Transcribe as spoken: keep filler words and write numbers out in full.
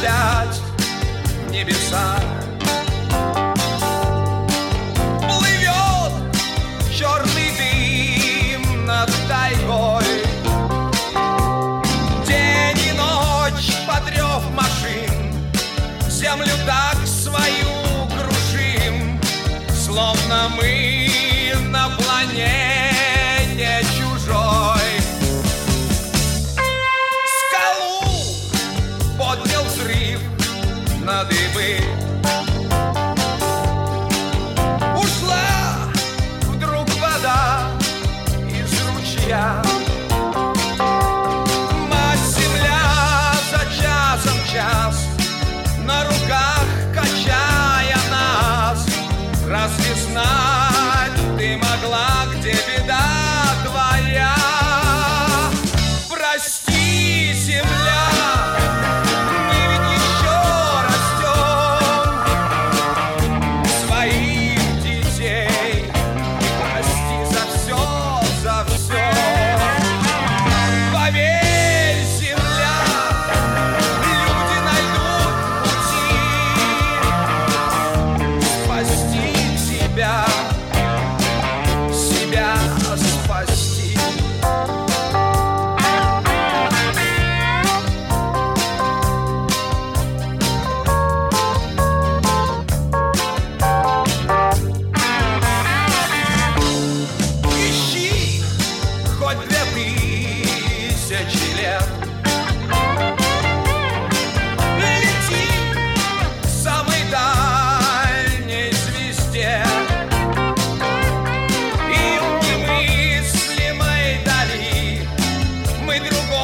опять в небеса. Плывет черный дым над тайгой, день и ночь под рев машин, землю так свою крушим, словно мы на планете чужой. Скалу поднял взрыв на дыбы, ушла вдруг вода из ручья. Мать-земля за часом час на руках качая нас. Разве знать ты могла, где беда твоя? Прости, земля, мы ведь еще растем своих детей. Прости за все, за все. Поверь, земля, люди найдут пути спасти себя, себя спасти. Ищи хоть две тысячи лет, лети к самой дальней звезде, и в немыслимой дали мы другого